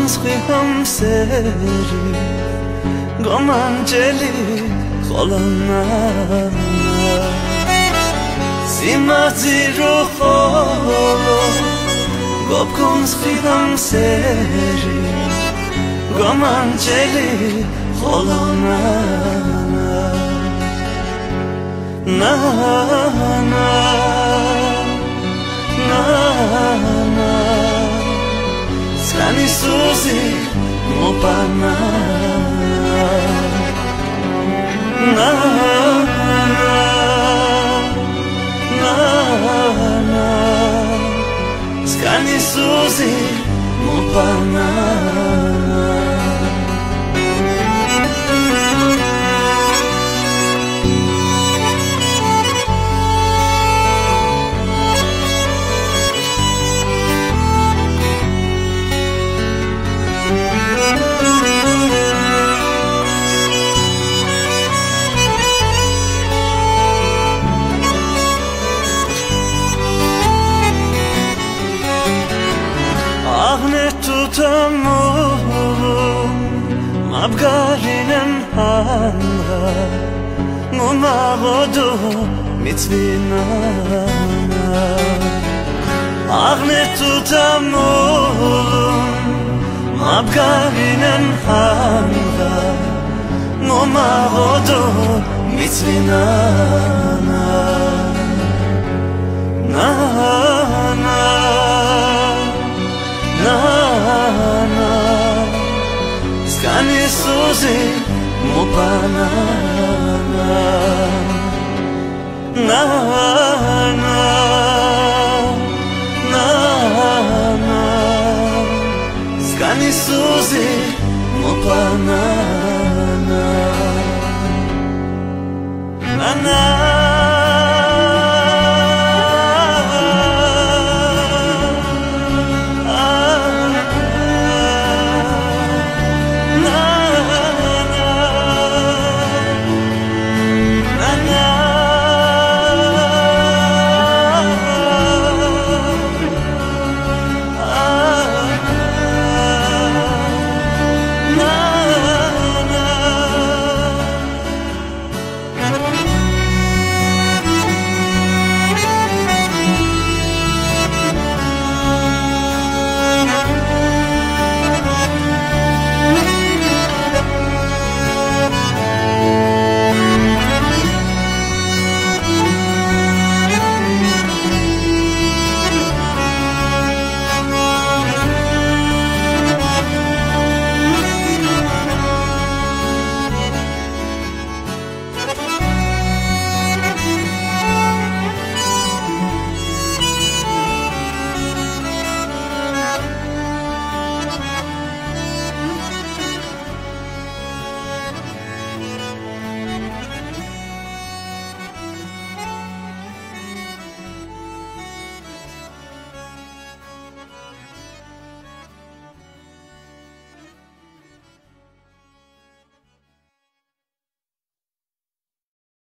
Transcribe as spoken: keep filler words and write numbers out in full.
schi hamseri gomanjeli kholana Simazi roholo gopkum schi hamseri gomanjeli kholana Na na na na Skani suzi mo pana Na na na na Skani suzi mo pana Tutamur mabgarinen hanga Mumagodu mitvina Agne tutamur mabgarinen hanga Mumagodu mitvina Na na Na na Skani suzi mo pana Na na na na Skani suzi mo pana